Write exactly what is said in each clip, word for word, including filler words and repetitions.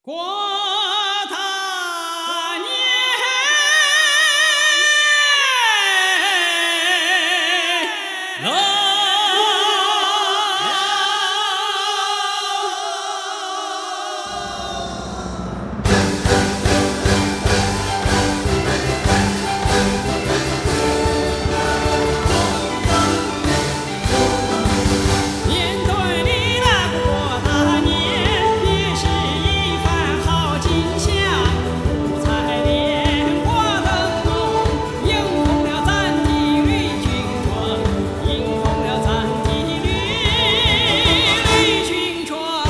过他年，面对你那个过他年，也是一番好景象。五彩莲花灯笼，迎红了咱的绿军装，迎红了咱的绿绿军装。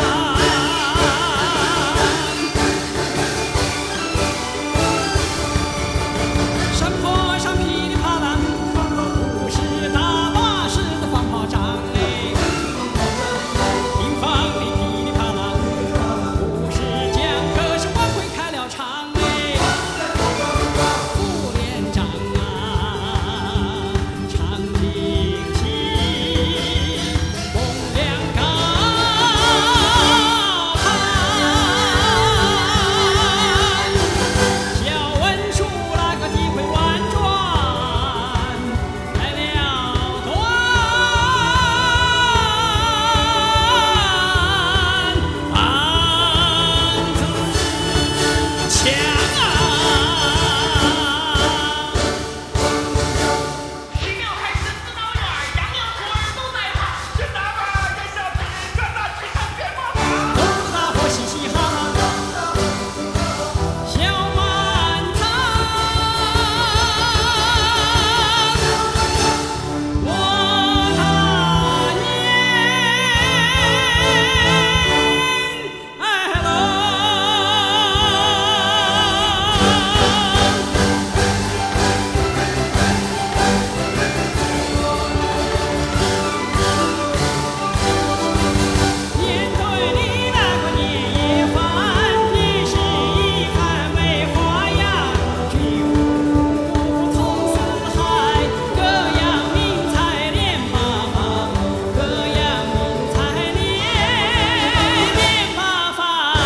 山坡上噼里啪啦，不是大巴士的放炮仗嘞。平房里噼里啪啦，不是讲可是晚会开了场嘞。副连长啊，唱京戏，风凉高喊，小文书那个地位婉转来了段，案子枪啊！ 西庙开始四道院，杨杨虎儿都在旁。军大班也小兵，转那去看鞭炮房。 都是大伙嘻嘻哈哈，小满堂。过他年，哎喽。面对你那个年夜饭，也是一番美花样。举五同四海，各样名菜连八方，各样名菜连连八方。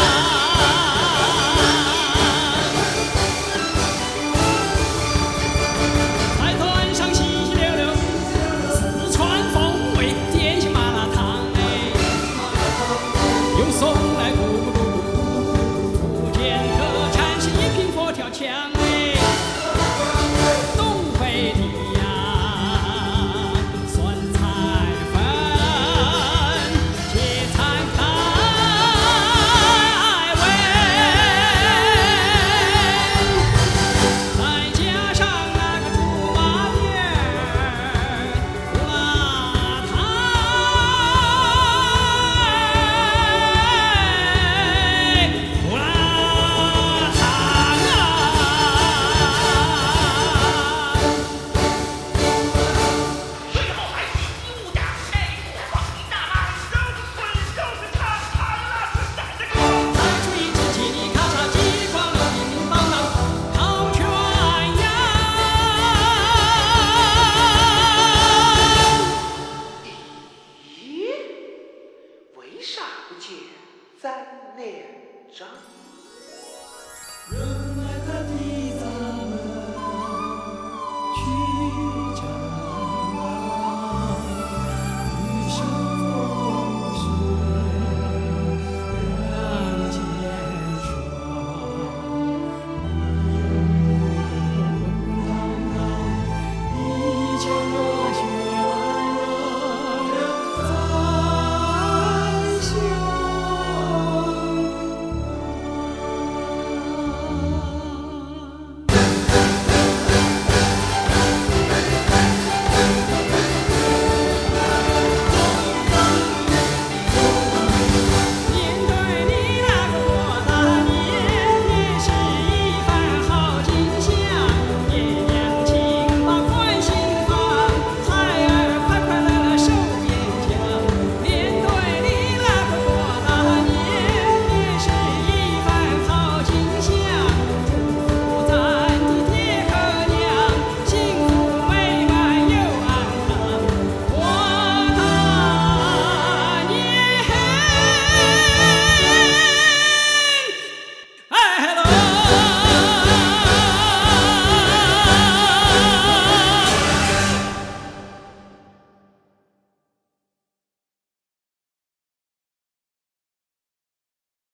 菜端上稀稀溜溜，四川风味点心麻辣烫哎，又送来咕咕噜噜，福建特产是一瓶佛跳墙哎，东北的呀酸菜粉，野餐开胃。再加上那个猪麻片儿辣汤，哎，辣汤啊！ 最后还是一物价，哎，不放你大妈，又是滚又是唱，哎呀，是闪着歌。 抬出一只叽里咔嚓、叽里咣啷、叮叮当当烤全羊。 咦，为啥不见咱连长？ 人